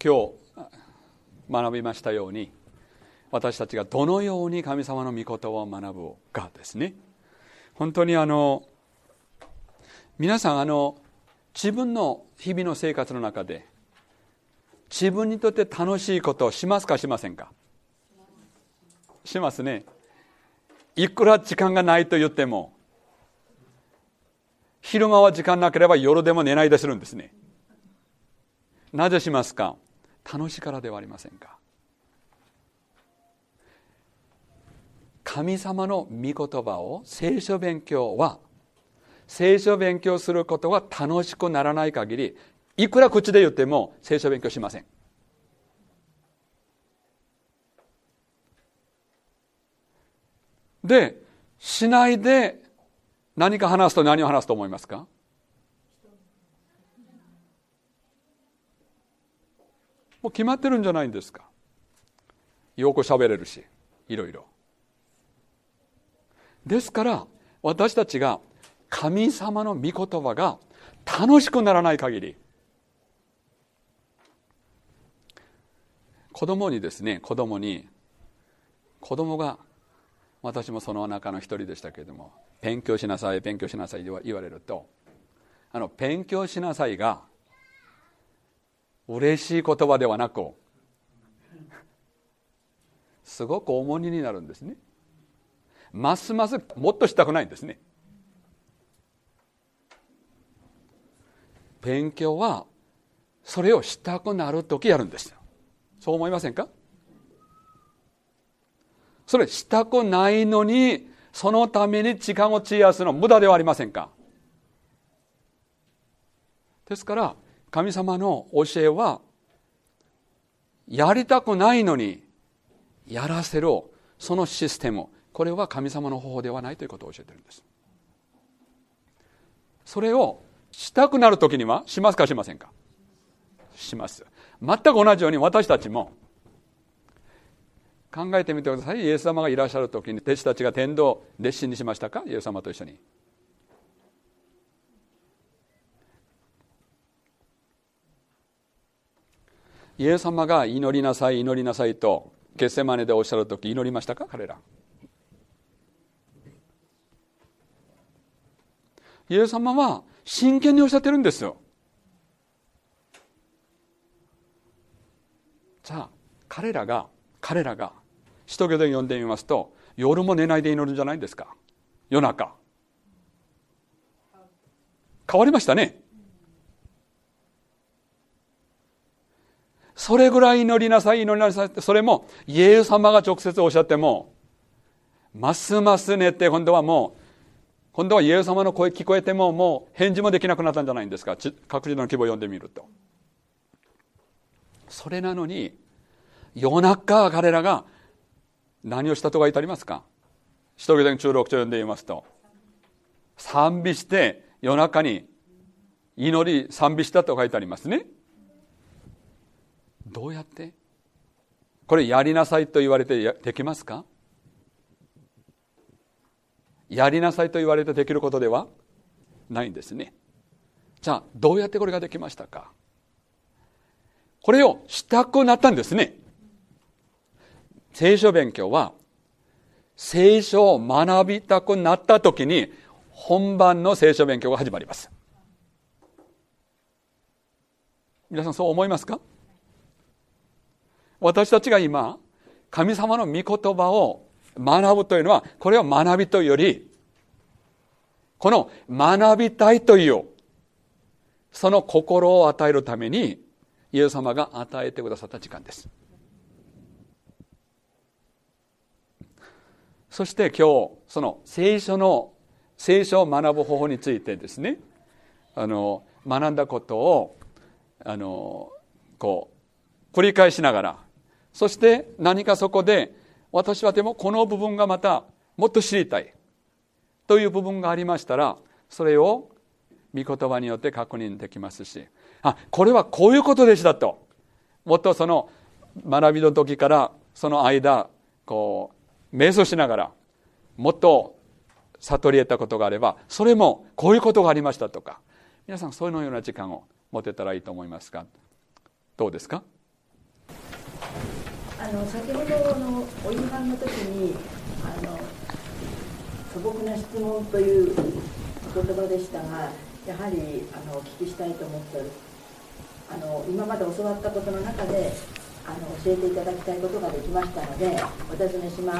今日学びましたように、私たちがどのように神様の御言葉を学ぶかですね。本当に皆さん自分の日々の生活の中で自分にとって楽しいことをしますかしませんか？しますね。いくら時間がないと言っても、昼間は時間なければ夜でも寝ないでするんですね。なぜしますか？楽しいからではありませんか？神様の御言葉を聖書勉強することが楽しくならない限り、いくら口で言っても聖書勉強しません。で、しないで何か話すと何を話すと思いますか？もう決まってるんじゃないんですか？よく喋れるし、いろいろ。ですから私たちが神様の御言葉が楽しくならない限り、子供が、私もその中の一人でしたけれども、勉強しなさい言われると、勉強しなさいが嬉しい言葉ではなく、すごく重荷になるんですね。ますますもっとしたくないんですね。勉強はそれをしたくなるときやるんですよ。そう思いませんか？それしたくないのに、そのために時間を費やすの無駄ではありませんか？ですから神様の教えは、やりたくないのにやらせるそのシステム、これは神様の方法ではないということを教えているんです。それをしたくなるときにはしますかしませんか？します。全く同じように私たちも考えてみてください。イエス様がいらっしゃるときに弟子たちが伝道熱心にしましたか？イエス様と一緒に。イエス様が祈りなさいとゲッセマネでおっしゃるとき、祈りましたか？彼ら。イエス様は真剣におっしゃってるんですよ。じゃあ彼らが使徒行伝読んでみますと、夜も寝ないで祈るんじゃないんですか？夜中変わりましたね。それぐらい祈りなさいって、それもイエス様が直接おっしゃっても、ますます寝て、今度はイエス様の声聞こえても、もう返事もできなくなったんじゃないんですか？各自の規模を読んでみると。それなのに夜中彼らが何をしたと書いてありますか？使徒行伝16章読んでみますと、賛美して夜中に祈り賛美したと書いてありますね。どうやって？これやりなさいと言われてできますか？やりなさいと言われてできることではないんですね。じゃあどうやってこれができましたか？これをしたくなったんですね。聖書勉強は聖書を学びたくなった時に本番の聖書勉強が始まります。皆さんそう思いますか？私たちが今神様の御言葉を学ぶというのは、これは学びというより、この学びたいというその心を与えるためにイエス様が与えてくださった時間です。そして今日その聖書を学ぶ方法についてですね、学んだことを繰り返しながら、そして何かそこで私はでもこの部分がまたもっと知りたいという部分がありましたら、それを御言葉によって確認できますし、これはこういうことでしたと、もっとその学びの時からその間瞑想しながらもっと悟り得たことがあれば、それもこういうことがありましたとか、皆さんそういうような時間を持てたらいいと思いますが、どうですか？ 先ほどのお夕飯の時に素朴な質問という言葉でしたが、やはりお聞きしたいと思って今まで教わったことの中で教えていただきたいことができましたのでお尋ねします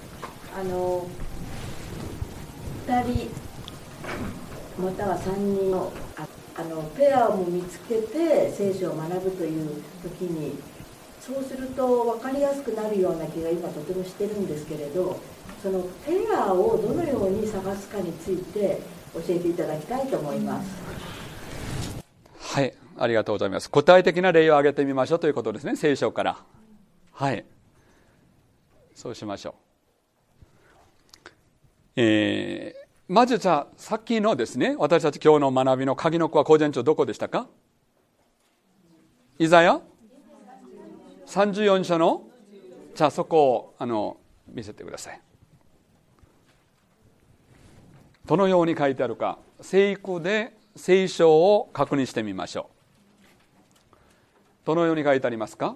。2人または3人のペアを見つけて聖書を学ぶという時に、そうすると分かりやすくなるような気が今とてもしてるんですけれど、そのペアをどのように探すかについて教えていただきたいと思います。 はい、ありがとうございます。具体的な例を挙げてみましょうということですね、聖書から。はい、そうしましょう。まずじゃあさっきのですね、私たち今日の学びの鍵の子は個人長どこでしたか？イザヤ34章の、じゃあそこを見せてください。どのように書いてあるか、聖句で聖書を確認してみましょう。どのように書いてありますか？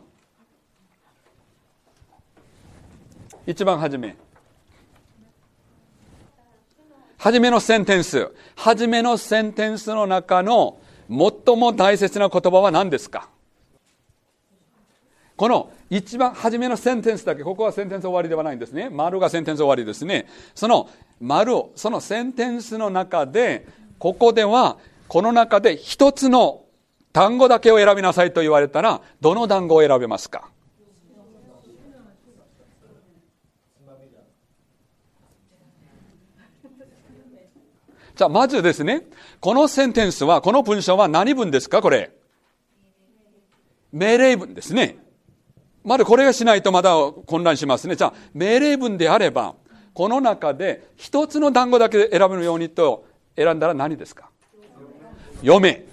一番初めのセンテンス、初めのセンテンスの中の最も大切な言葉は何ですか？この一番初めのセンテンスだけ、ここはセンテンス終わりではないんですね。丸がセンテンス終わりですね。そのセンテンスの中で、ここではこの中で一つの単語だけを選びなさいと言われたら、どの単語を選べますか？じゃあまずですね、このセンテンスは、この文章は何文ですか？これ命令文ですね。まだこれがしないとまだ混乱しますね。じゃあ命令文であれば、この中で一つの単語だけ選ぶようにと選んだら何ですか？読め。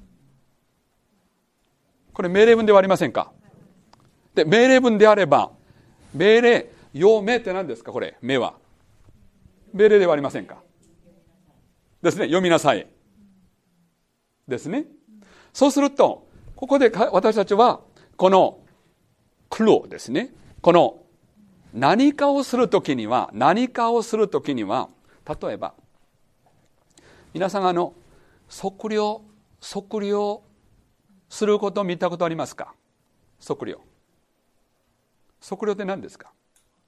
これ命令文ではありませんか？で、命令文であれば、命令、読めって何ですか？これ、目は。命令ではありませんか？ですね、読みなさい。ですね。そうすると、ここで私たちは、このクロですね。この何かをするときには、例えば、皆さん測量することを見たことありますか？測量って何ですか？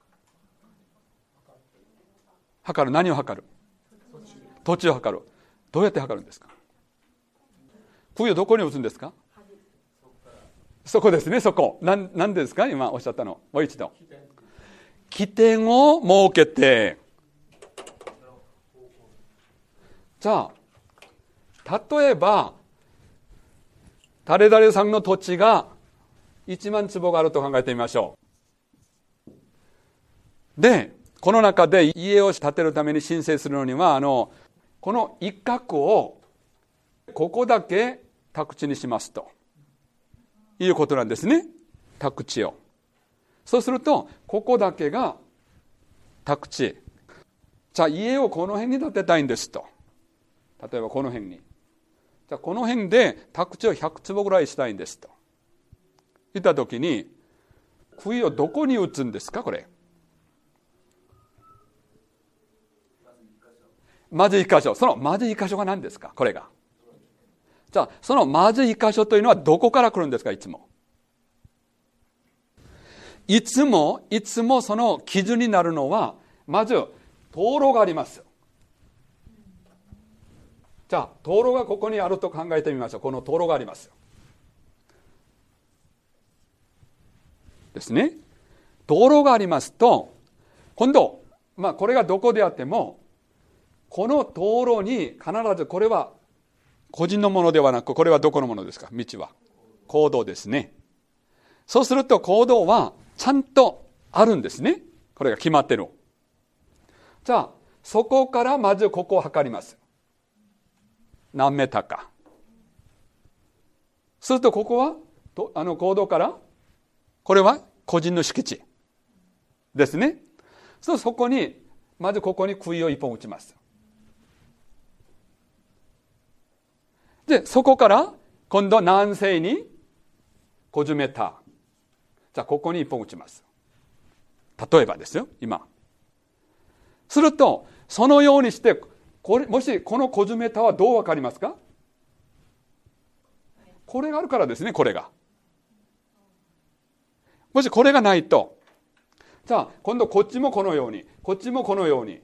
測る。何を測る？土地を測る。どうやって測るんですか？杭をどこに打つんですか？そこですね、そこ。何ですか？今おっしゃったの。もう一度。起点を設けて。じゃあ、例えば、誰々さんの土地が1万坪があると考えてみましょう。で、この中で家を建てるために申請するのには、この一角をここだけ宅地にしますということなんですね。宅地を。そうするとここだけが宅地。じゃあ家をこの辺に建てたいんですと。例えばこの辺に。じゃあこの辺で宅地を100坪ぐらいしたいんですと言ったときに、杭をどこに打つんですか？これ。まず一箇所。そのまず一箇所が何ですか？これが。じゃあそのまず一箇所というのはどこから来るんですか？いつもその基準になるのは、まず灯籠があります。じゃあ灯籠がここにあると考えてみましょう。この灯籠がありますですね。灯籠がありますと、今度これがどこであっても、この灯籠に必ず、これは個人のものではなく、これはどこのものですか？道は公道ですね。そうすると公道はちゃんとあるんですね。これが決まってる。じゃあそこからまずここを測ります。何メーターか。するとここは公道からこれは個人の敷地ですね。そこにまずここに杭を一本打ちます。でそこから今度南西に50メーター。 じゃあここに一本打ちます。例えばですよ、今。すると、そのようにして、もしこのコジュメタはどうわかりますか？これがあるからですね、これが。もしこれがないと、じゃあ今度こっちもこのように、こっちもこのように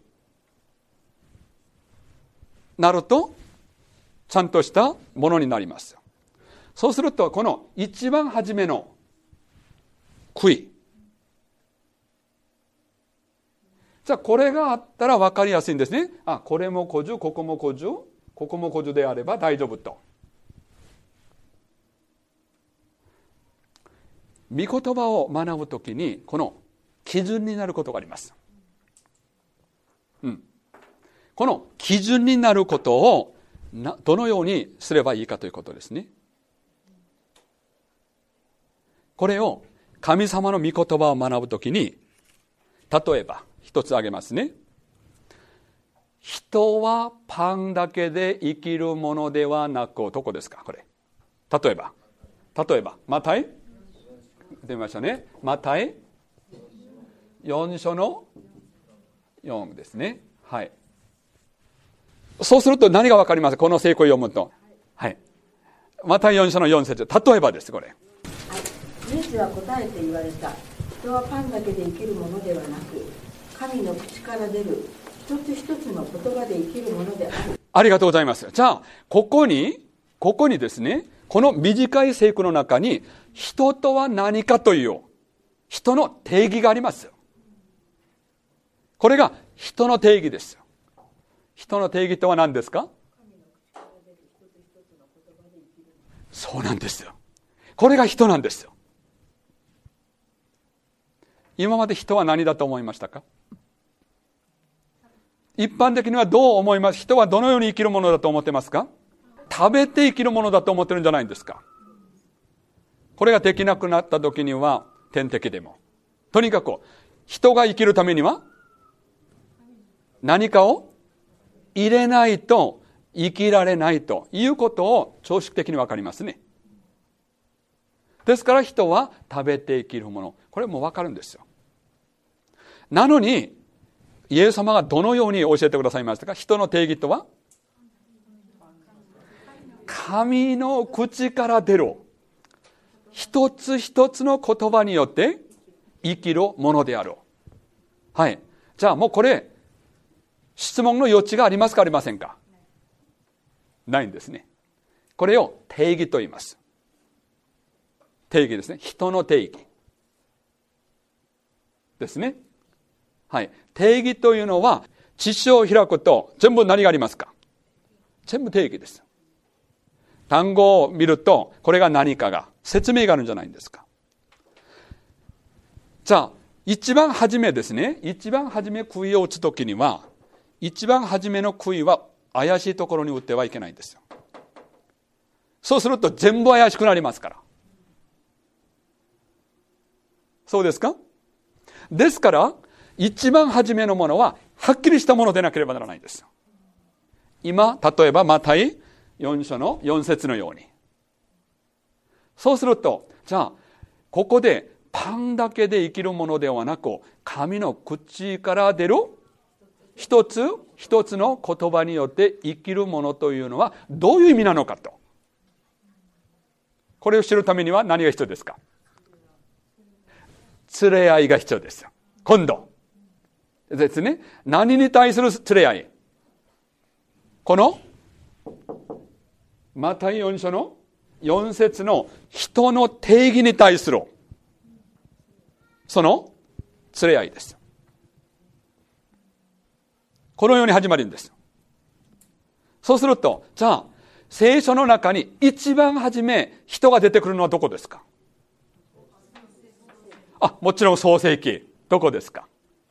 なると、ちゃんとしたものになります。そうすると、この一番初めの杭。じゃあこれがあったら分かりやすいんですね。あ、これも古樹、ここも古樹、ここも古樹であれば大丈夫と。御言葉を学ぶときにこの基準になることがあります。この基準になることをどのようにすればいいかということですね。これを神様の御言葉を学ぶときに、例えば一つ挙げますね。人はパンだけで生きるものではなく、どこですかこれ。例えばマタイ出ましたね。マタイ4章の4ですね。はい。そうすると何が分かりますか？この聖句を読むと。はい。マタイ4章の4節。例えばです、これ。はい。 イエスは答えて言われた。人はパンだけで生きるものではなく、神の口から出る一つ一つの言葉で生きるものである。 ありがとうございます。じゃあ、ここにですね、この短い聖句の中に、人とは何かという人の定義があります。これが人の定義です。人の定義とは何ですか？そうなんですよ。これが人なんですよ。今まで人は何だと思いましたか？一般的にはどう思います？人はどのように生きるものだと思ってますか？食べて生きるものだと思ってるんじゃないんですか？これができなくなった時には天敵でも、とにかく人が生きるためには何かを入れないと生きられないということを常識的に分かりますね。ですから人は食べて生きるもの、これも分かるんですよ。なのにイエス様がどのように教えてくださいましたか？人の定義とは神の口から出る一つ一つの言葉によって生きるものである。はい。じゃあもうこれ質問の余地がありますかありませんか？ないんですね。これを定義と言います。定義ですね。人の定義ですね。はい。定義というのは知識を開くと全部何がありますか？全部定義です。単語を見るとこれが何かが説明があるんじゃないんですか。じゃあ一番初めですね、一番初め杭を打つときには、一番初めの杭は怪しいところに打ってはいけないんですよ。そうすると全部怪しくなりますから。そうですか？ですから一番初めのものははっきりしたものでなければならないんですよ。今例えばマタイ4章の4節のように、そうすると、じゃあここでパンだけで生きるものではなく、神の口から出る一つ一つの言葉によって生きるものというのはどういう意味なのかと。これを知るためには何が必要ですか？連れ合いが必要ですよ。今度ですね、何に対する連れ合い？このマタイ4章の4節の人の定義に対するその連れ合いです。このように始まるんです。そうすると、じゃあ聖書の中に一番初め人が出てくるのはどこですか？もちろん創世記。どこですか？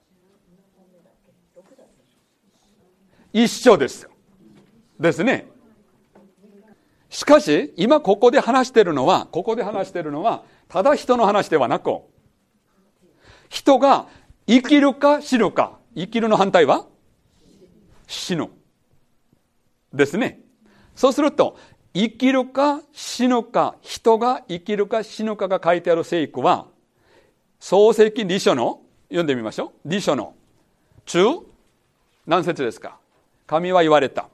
一緒ですよ。ですね。しかし今ここで話しているのはただ人の話ではなく、人が生きるか死ぬか。生きるの反対は死ぬですね。そうすると生きるか死ぬか、人が生きるか死ぬかが書いてある聖句は創世記2章の、読んでみましょう。2章の中何節ですか。神は言われた。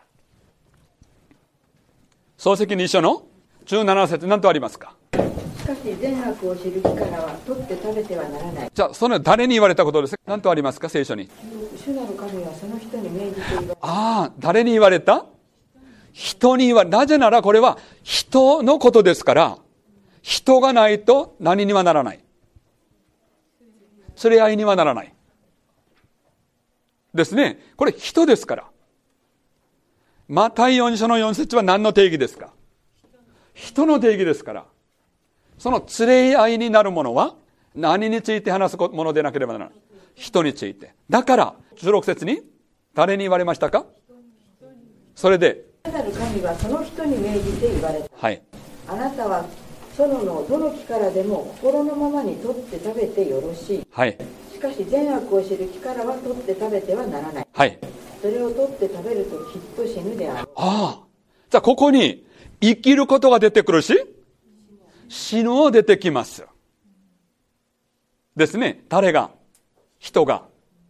創世記2章の17節、何とありますか。 しかし善悪を知る木からは取って食べてはならない。 じゃあその誰に言われたことですか。何とありますか、聖書に。 主なる神はその人に命じて言われた。 ああ、誰に言われた。人に言われ、なぜならこれは人のことですから、人がないと何にはならない。連れ合いにはならないですね。これ人ですから。マタイ4章の4節は何の定義ですか。人の定義ですから、その連れ合いになるものは何について話すものでなければならない。人について。だから16節に誰に言われましたか。それで主なる神はその人に命じて言われた。 はい。 あなたは園のどの木からでも心のままに取って食べてよろしい。 はい。 しかし善悪を知る木からは取って食べてはならない。 はい。 それを取って食べるときっと死ぬである。 ああ。じゃあここに生きることが出てくるし、死ぬも出てきます。ですね。誰が？人が。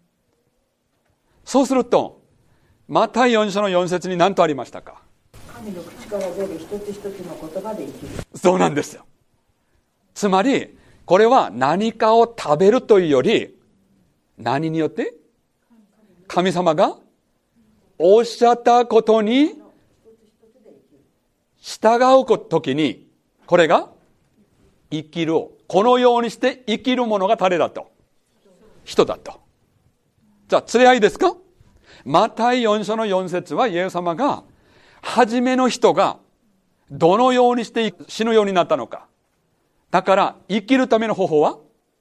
そうすると、マタイ4章の4節に何とありましたか。 神の口から出る一つ一つの言葉で生きる。 そうなんですよ。つまり、これは何かを食べるというより、何によって？神様がおっしゃったことに従うときに、これが生きるを、このようにして生きるものが誰だと。人だと。じゃあ、連れ合いですか。マタイ4章の4節は、イエス様が、初めの人が、どのようにして死ぬようになったのか。だから、生きるための方法は、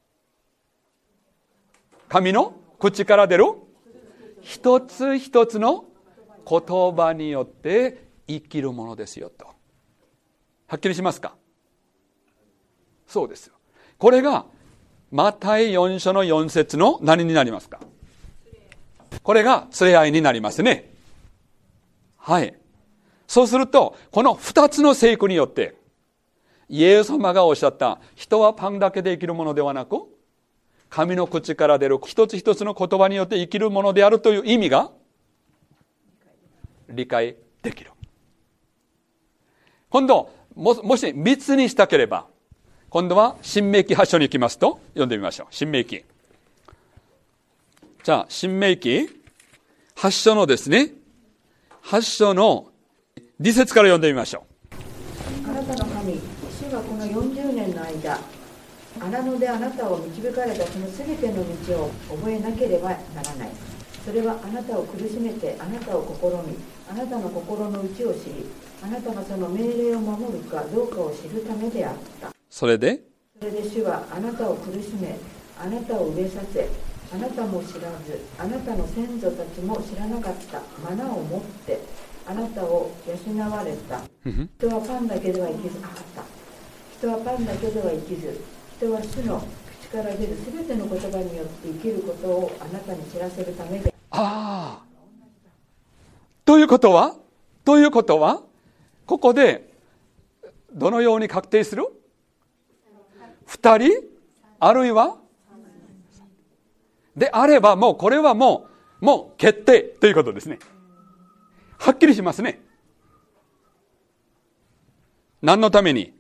神の口から出る、一つ一つの言葉によって生きるものですよと。はっきりしますか。そうですよ。これが、マタイ4章の4節の何になりますか。これが連れ合いになりますね。はい。そうすると、この2つの聖句によって、イエス様がおっしゃった、人はパンだけで生きるものではなく、神の口から出る一つ一つの言葉によって生きるものであるという意味が理解できる。今度、もし密にしたければ、今度は新明記8章に行きますと、読んでみましょう。新明記。じゃあ、新明記8章のですね、8章の2節から読んでみましょう。あなたの神、主がこの40年の間、荒野であなたを導かれたそのすべての道を覚えなければならない。それはあなたを苦しめて、あなたを試み、あなたの心の内を知り、あなたがその命令を守るかどうかを知るためであった。 それで主はあなたを苦しめ、あなたを飢えさせ、あなたも知らず、あなたの先祖たちも知らなかったマナを持ってあなたを養われた。人はパンだけでは生きず、人はパンだけでは生きず、人は主の口から出るすべての言葉によって生きることをあなたに知らせるためで。 ああ。ということはここでどのように確定する？2人あるいはであれば、もうこれはもう決定ということですね。はっきりしますね。何のために？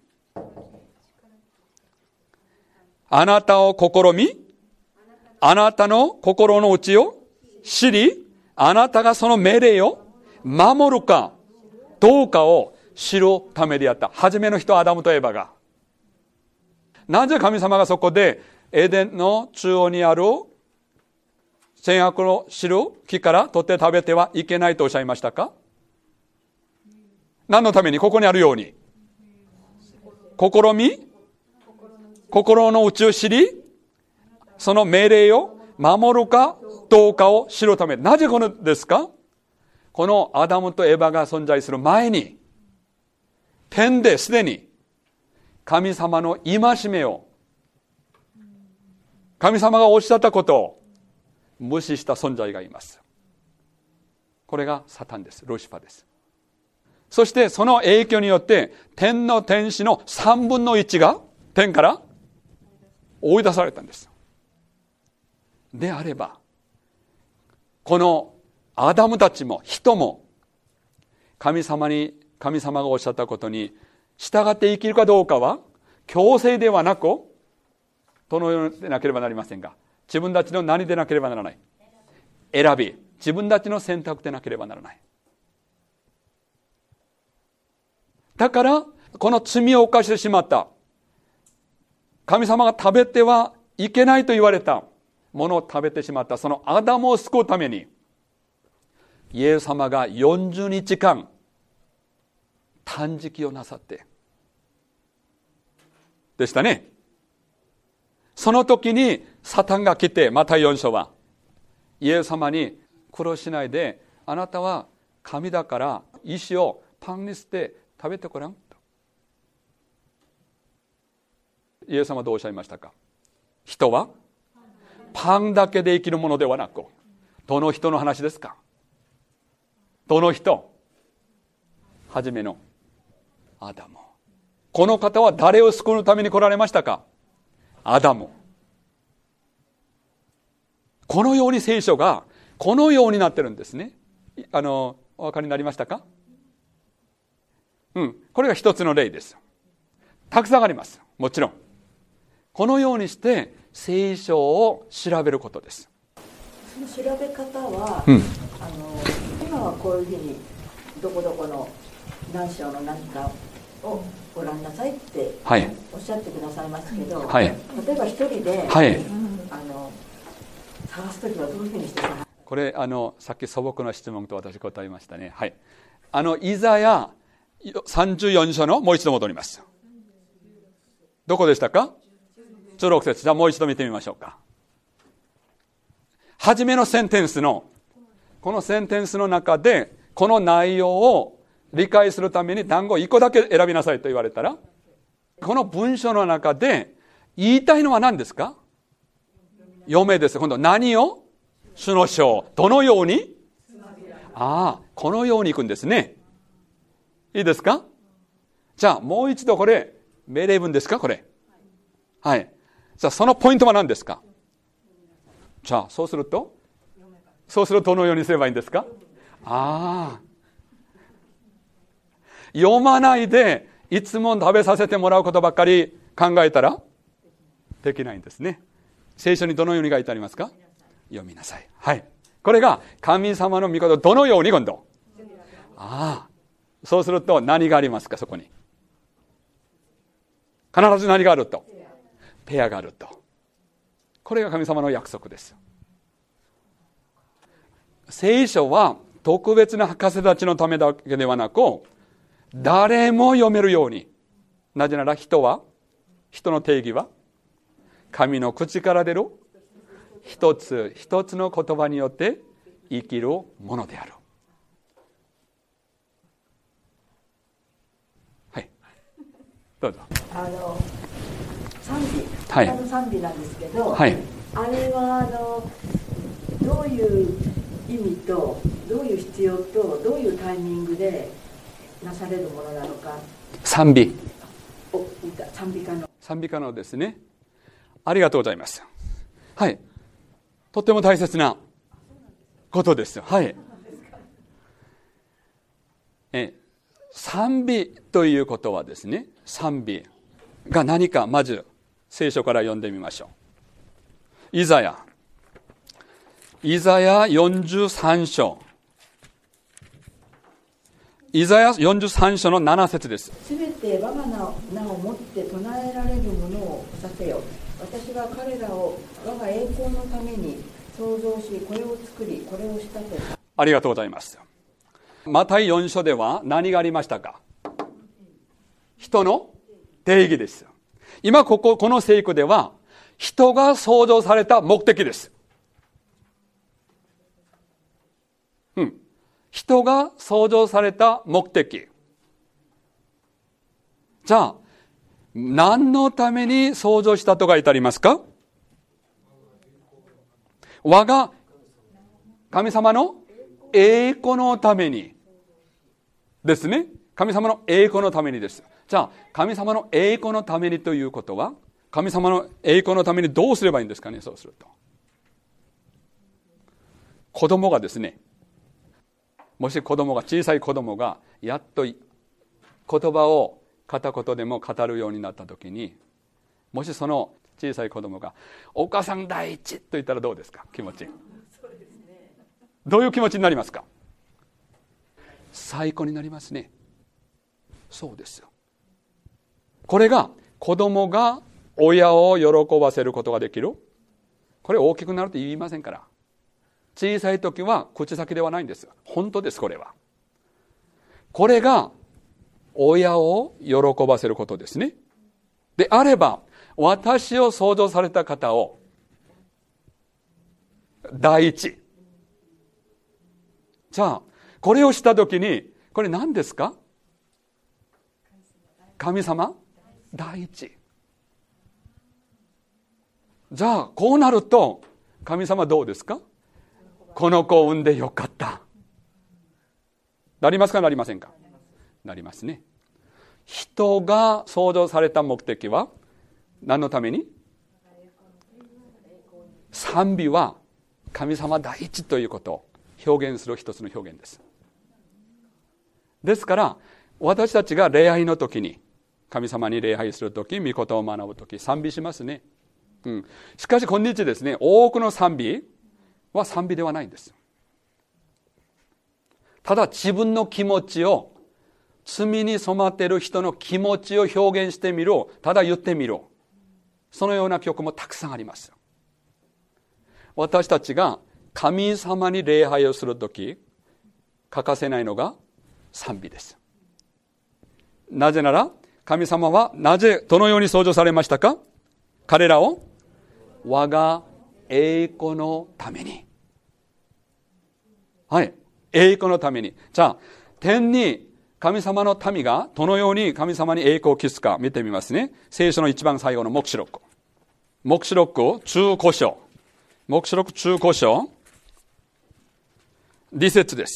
あなたを試み、あなたの心の内を知り、あなたがその命令を守るかどうかを知るためであった。初めの人アダムとエバが。なぜ神様がそこでエデンの中央にある善悪の知る木から取って食べてはいけないとおっしゃいましたか？何のために？ここにあるように。試み、心の内を知り、その命令を守るかどうかを知るため。なぜこのですか？このアダムとエバが存在する前に、天ですでに神様の戒めを、神様がおっしゃったことを無視した存在がいます。これがサタンです。ルシファーです。そしてその影響によって天の天使の3分の1が天から追い出されたんです。であれば、このアダムたちも人も神様がおっしゃったことに従って生きるかどうかは強制ではなく、どのようでなければなりませんが、自分たちの何でなければならない、選び、自分たちの選択でなければならない。だからこの罪を犯してしまった、神様が食べてはいけないと言われたものを食べてしまったそのアダムを救うために、イエス様が40日間断食をなさってでしたね。その時にサタンが来て、マタイ4章はイエス様に苦労しないで、あなたは神だから石をパンにして食べてごらんと。イエス様はどうおっしゃいましたか。人はパンだけで生きるものではなく、どの人の話ですか。どの人。はじめのアダム。この方は誰を救うために来られましたか。アダム。このように聖書がこのようになってるんですね。お分かりになりましたか。これが一つの例です。たくさんあります。もちろんこのようにして聖書を調べることです。 その調べ方は、今はこういうふうにどこどこの何章の何かをご覧なさいっておっしゃってくださいますけど、はい、例えば一人で、はい、探すときはどういうふうにして探す？ これさっき素朴な質問と私答えましたね。はい、イザヤ34章のもう一度戻ります。どこでしたか。16節。じゃあもう一度見てみましょうか。初めのセンテンスのこのセンテンスの中でこの内容を理解するために単語1個だけ選びなさいと言われたら、この文章の中で言いたいのは何ですか。読めです。今度何を、主の章、どのように、このようにいくんですね。いいですか。じゃあもう一度これ命令文ですか。これ、はい。じゃあそのポイントは何ですか。じゃあそうするとどのようにすればいいんですか。読まないでいつも食べさせてもらうことばっかり考えたらできないんですね。聖書にどのように書いてありますか。読みなさい。はい。これが神様の御事をどのように今度。そうすると何がありますか。そこに必ず何があると。ペアがあると。これが神様の約束です。聖書は特別な博士たちのためだけではなく、誰も読めるように。なぜなら人の定義は神の口から出る一つ一つの言葉によって生きるものである。はい、どうぞ。 賛美、賛美なんですけど、はい、あれはどういう意味とどういう必要とどういうタイミングでなされるものなのか。 賛美歌のですね。ありがとうございます。はい、とても大切なことですよ。はい。賛美ということはですね、賛美が何かまず聖書から読んでみましょう。イザヤ43章。イザヤ43章の7節です。 すべて我が名をもって唱えられるものをさせよ。私は彼らを我が栄光のために創造し、これを作り、これを仕立てた。 ありがとうございます。マタイ4章では何がありましたか。人の定義です。今この聖句では人が創造された目的です。人が創造された目的。じゃあ何のために創造したと書いてありますか。我が神様の栄光のためにですね。神様の栄光のためにです。じゃあ神様の栄光のためにということは、 神様の栄光のためにどうすればいいんですかね。そうすると子供がですね、もし小さい子供がやっと言葉を片言でも語るようになった時に、もしその小さい子供がお母さん第一と言ったらどうですか、気持ち。どういう気持ちになりますか。最高になりますね。そうですよ。これが子供が親を喜ばせることができる。これ大きくなると言いませんから。小さい時は口先ではないんです。本当です。これはこれが親を喜ばせることですね。であれば、私を創造された方を第一。じゃあこれをした時に、これ何ですか。神様第一。じゃあこうなると神様どうですか。この子を産んでよかった。なりますか、なりませんか。なりますね。人が創造された目的は何のために。賛美は神様第一ということを表現する一つの表現です。ですから私たちが礼拝の時に、神様に礼拝する時、御言葉を学ぶ時、賛美しますね。しかし今日ですね、多くの賛美は賛美ではないんです。ただ自分の気持ちを、罪に染まっている人の気持ちを表現してみろ、ただ言ってみろ、そのような曲もたくさんあります。私たちが神様に礼拝をするとき欠かせないのが賛美です。なぜなら神様はどのように創造されましたか。彼らを我が栄光のために。はい、栄光のために。じゃあ天に神様の民がどのように神様に栄光を期すか見てみますね。聖書の一番最後の黙示録。黙示録中古書。黙示録中古書2節です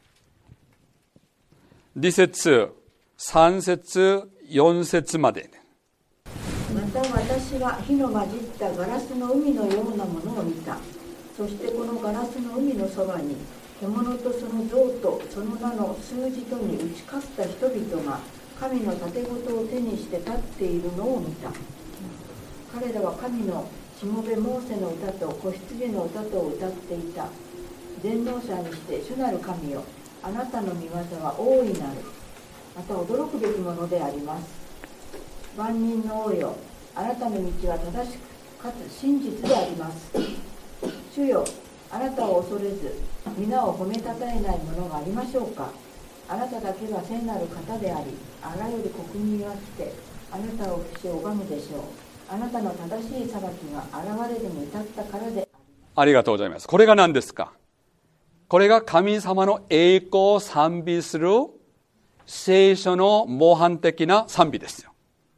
。2節3節4節まで。 また私は火の混じったガラスの海のようなものを見た。そしてこのガラスの海のそばに獣とその像とその名の数字とに打ち勝った人々が神の盾事を手にして立っているのを見た。彼らは神のしもべモーセの歌と子羊の歌とを歌っていた。全能者にして主なる神よ、あなたの御業は大いなる。また驚くべきものであります。万人の王よ、あなたの道は正しくかつ真実であります。主よ、あなたを恐れず皆を褒めたたえないものがありましょうか。あなただけが聖なる方であり、あらゆる国民は来てあなたを不死拝むでしょう。あなたの正しい裁きが現れるに至ったからで。 ありがとうございます。これが何ですか。これが神様の栄光を賛美する聖書の模範的な賛美ですよ。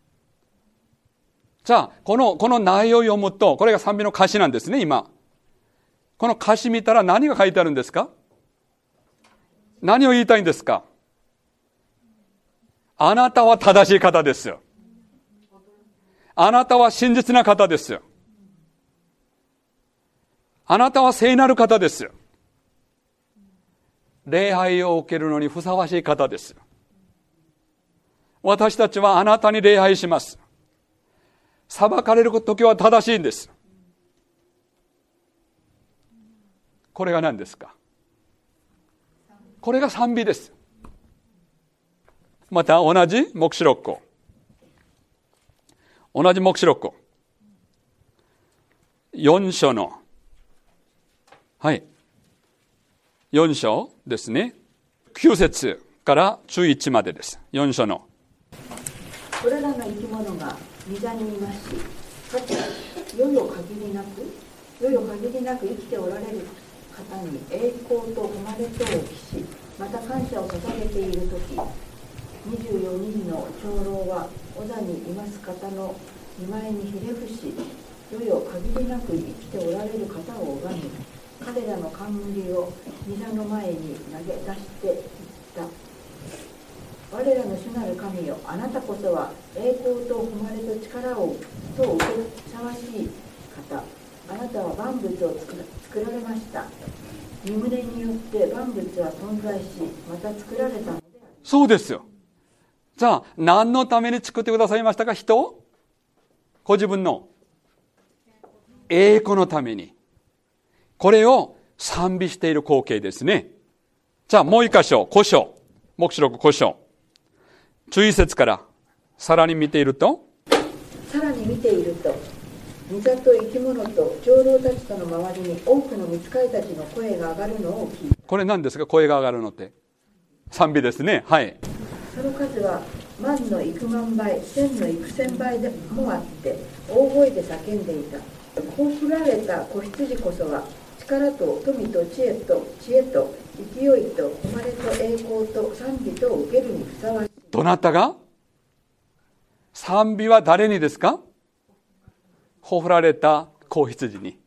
じゃあこの内容を読むと、これが賛美の歌詞なんですね。今この歌詞見たら何が書いてあるんですか。何を言いたいんですか。あなたは正しい方ですよ。あなたは真実な方ですよ。あなたは聖なる方ですよ。礼拝を受けるのにふさわしい方ですよ。私たちはあなたに礼拝します。裁かれる時は正しいんです。これが何ですか。これが賛美です。また同じ黙示録4章の4章ですね。9節から11までです。4章の。 これらの生き物が御座にいますし、かつ世よ限りなく生きておられる方に栄光と誉れとを期し、また感謝を捧げているとき、24人の長老は御座にいます方の御前にひれ伏し、世よ限りなく生きておられる方を拝み、彼らの冠を御座の前に投げ出していった。 我らの主なる神よ、あなたこそは栄光と誉れと力をと受けふさわしい方。あなたは万物を作られました。御胸によって万物は存在し、また作られたのである。 そうですよ。じゃあ何のために作ってくださいましたか？人をご自分の栄光のために。これを賛美している光景ですね。じゃあもう一箇所、5章、黙示録5章11節からさらに見ていると、 さらに見ていると、御座と生き物と長老たちとの周りに多くの御使いたちの声が上がるのを聞いた。 これ何ですか？声が上がるのって。賛美ですね。はい。 その数は万の幾万倍、千の幾千倍でもあって、大声で叫んでいた。こう振られた子羊こそは、力と富と知恵と勢いと誉れと栄光と賛美とを受けるにふさわしい。 どなたが？賛美は誰にですか？ほふられた子羊に。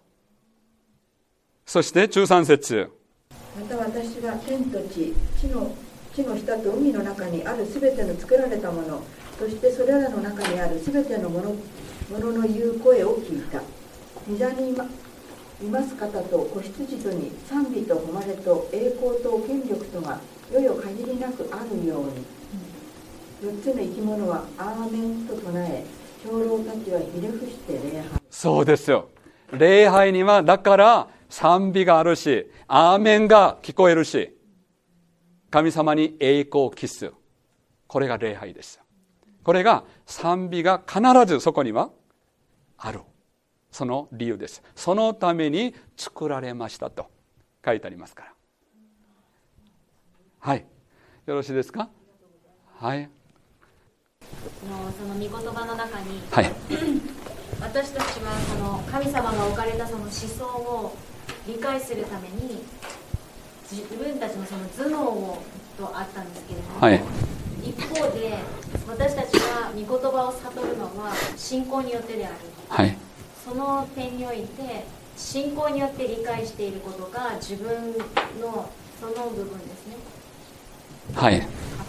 そして13節、 また私は天と地の下と海の中にあるすべての作られたもの、そしてそれらの中にあるすべてのものの言う声を聞いた。御座にいます方と子羊とに賛美と誉れと栄光と権力とがよよ限りなくあるように、4つの生き物はアーメンと唱え、長老たちはひれ伏して礼拝。 そうですよ。礼拝にはだから賛美があるし、アーメンが聞こえるし、神様に栄光を期す。これが礼拝です。これが賛美が必ずそこにはある。その理由です。そのために作られましたと書いてありますから。はい。よろしいですか？はい。 その御言葉の中に、 はい、 私たちはその神様が置かれたその思想を理解するために自分たちのその頭脳をとあったんですけれども、 はい、 一方で私たちが御言葉を悟るのは信仰によってである、 はい、 その点において信仰によって理解していることが自分のその部分ですね。 はい。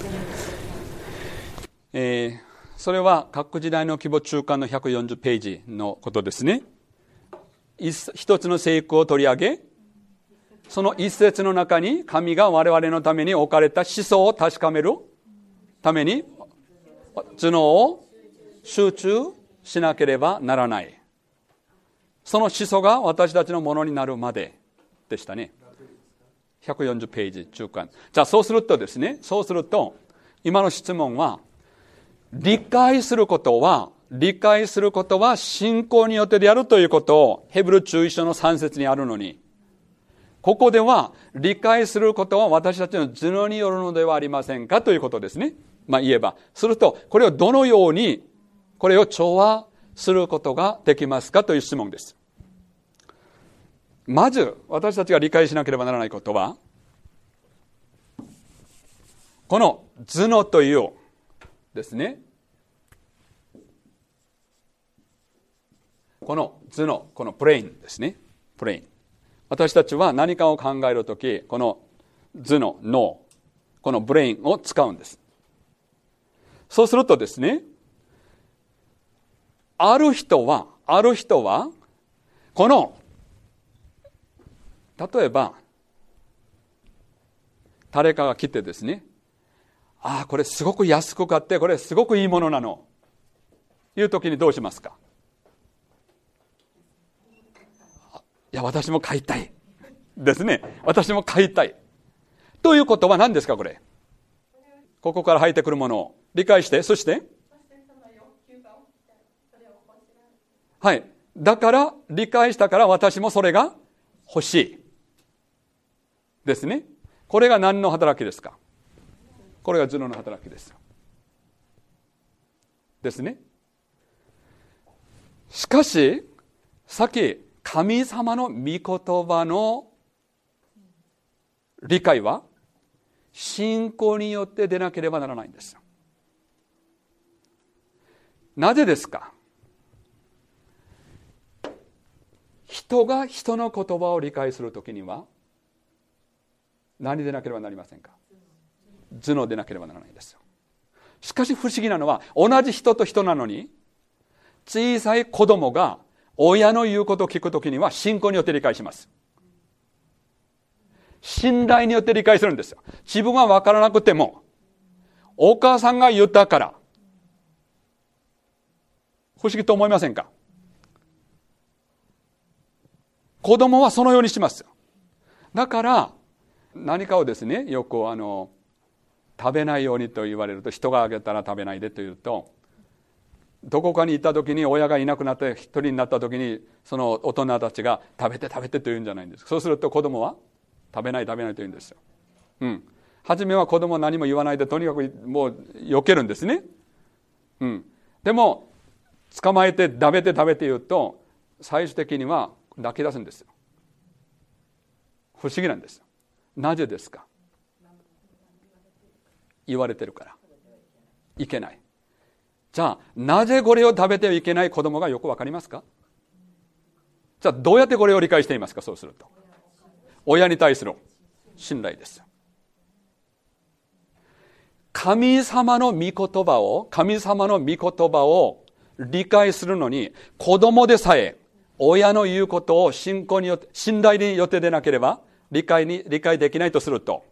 それは各時代の規模中間の140ページのことですね。一つの聖句を取り上げ、その一節の中に神が我々のために置かれた思想を確かめるために頭脳を集中しなければならない。その思想が私たちのものになるまででしたね。140ページ中間。じゃあそうするとですね、今の質問は、理解することは信仰によってであるということをヘブル11章の3節にあるのに、ここでは理解することは私たちの頭脳によるのではありませんかということですね。言えば。すると、これをどのように、これを調和することができますかという質問です。まず、私たちが理解しなければならないことは、この頭脳というですね、この頭脳、このブレインですね、ブレイン。私たちは何かを考えるとき、この頭脳、脳、このブレインを使うんです。そうするとですね、ある人は、この、例えば、誰かが来てですね、これすごく安く買って、これすごくいいものなの。いうときにどうしますか？いや、私も買いたい。ですね。私も買いたい。ということは何ですか、これ。ここから入ってくるものを理解して、そして、はい。だから、理解したから私もそれが欲しい。ですね。これが何の働きですか？これが頭脳の働きです。ですね。しかし、さっき、神様の御言葉の理解は信仰によって出なければならないんです。なぜですか？人が人の言葉を理解するときには何でなければなりませんか？ 頭脳でなければならないんですよ。しかし不思議なのは、同じ人と人なのに、小さい子供が親の言うことを聞くときには信仰によって理解します。信頼によって理解するんですよ。自分は分からなくても、お母さんが言ったから。不思議と思いませんか？子供はそのようにします。だから何かをですね、よく食べないようにと言われると、人があげたら食べないでというと、どこかに行った時に親がいなくなって一人になった時に、その大人たちが食べて食べてと言うんじゃないんです。そうすると子供は食べない食べないと言うんですよ。初めは子供は何も言わないで、とにかくもう避けるんですね。でも捕まえて食べて食べて言うと、最終的には泣き出すんですよ。不思議なんです。なぜですか？言われてるからいけない。じゃあなぜこれを食べてはいけない子供がよくわかりますか？じゃあどうやってこれを理解していますか？そうすると親に対する信頼です。神様の御言葉を理解するのに、子供でさえ親の言うことを信仰によって、信頼によってでなければ理解できないとすると、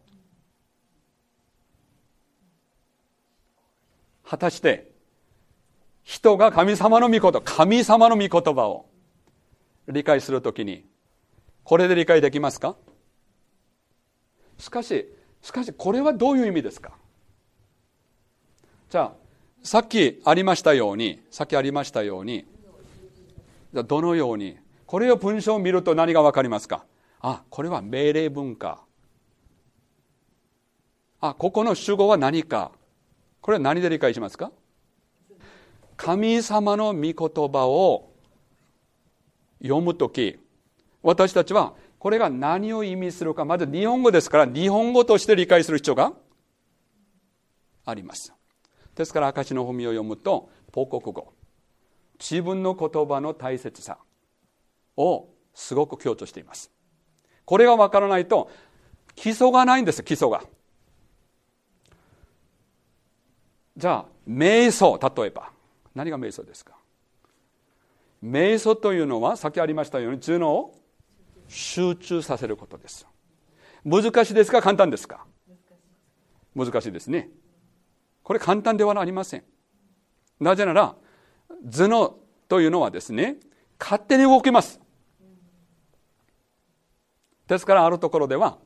果たして人が神様の御言葉を理解するときに、これで理解できますか？しかしこれはどういう意味ですか？じゃあさっきありましたように、じゃあどのように、これを文章を見ると何がわかりますか？これは命令文か。ここの主語は何か。これは何で理解しますか？神様の御言葉を読むとき、私たちはこれが何を意味するか、まず日本語ですから、日本語として理解する必要があります。ですから証の文を読むと、母国語、自分の言葉の大切さをすごく強調しています。これがわからないと基礎がないんです。基礎が。じゃあ瞑想、例えば何が瞑想ですか？瞑想というのはさっきありましたように、頭脳を集中させることです。難しいですか？簡単ですか？難しいですね。これ簡単ではありません。なぜなら頭脳というのはですね、勝手に動きます。ですからあるところでは、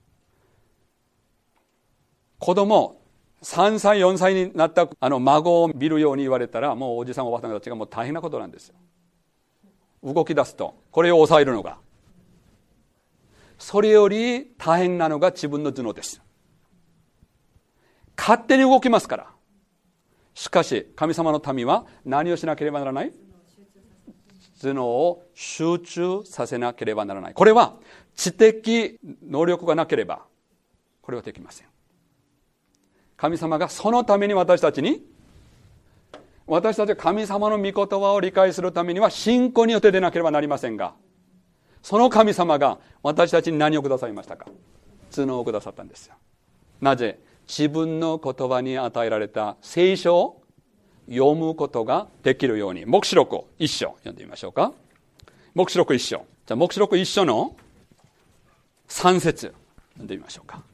子供3歳4歳になった孫を見るように言われたら、もうおじさんおばさんたちがもう大変なことなんですよ。動き出すとこれを抑えるのが、それより大変なのが自分の頭脳です。勝手に動きますから。しかし神様の民は何をしなければならない？頭脳を集中させなければならない。これは知的能力がなければこれはできません。神様がそのために私たちは神様の御言葉を理解するためには信仰によって出なければなりませんが、その神様が私たちに何をくださいましたか？頭脳をくださったんですよ。なぜ？自分の言葉に与えられた聖書を読むことができるように。黙示録を一章読んでみましょうか。黙示録一章。じゃあ黙示録一章の3節読んでみましょうか。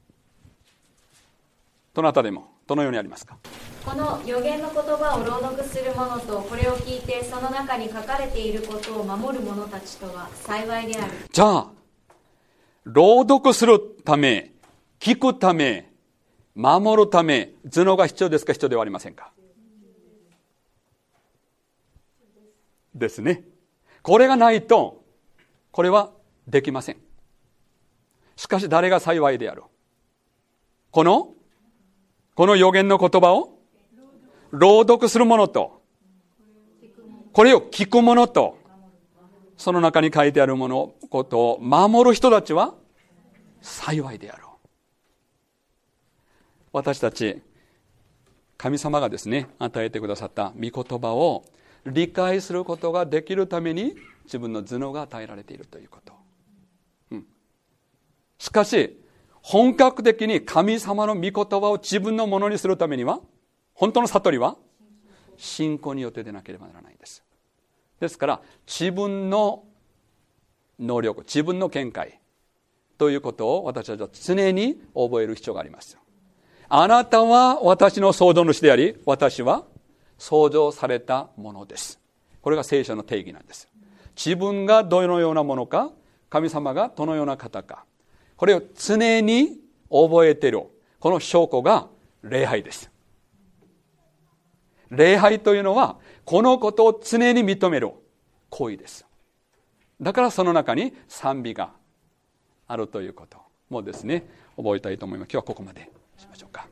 どなたでもどのようにありますか？ この預言の言葉を朗読する者と、これを聞いてその中に書かれていることを守る者たちとは幸いである。 じゃあ朗読するため、聞くため、守るため、頭脳が必要ですか？必要ではありませんか？ですね。これがないとこれはできません。しかし誰が幸いである？この預言の言葉を朗読する者と、これを聞く者と、その中に書いてあるものことを守る人たちは幸いであろう。私たち神様がですね、与えてくださった御言葉を理解することができるために自分の頭脳が与えられているということ。しかし本格的に神様の御言葉を自分のものにするためには、本当の悟りは信仰によってでなければならないんです。ですから自分の能力、自分の見解ということを私たちは常に覚える必要があります。あなたは私の創造主であり、私は創造されたものです。これが聖書の定義なんです。自分がどのようなものか、神様がどのような方か、これを常に覚えている、この証拠が礼拝です。礼拝というのはこのことを常に認める行為です。だからその中に賛美があるということもですね、覚えたいと思います。今日はここまでしましょうか。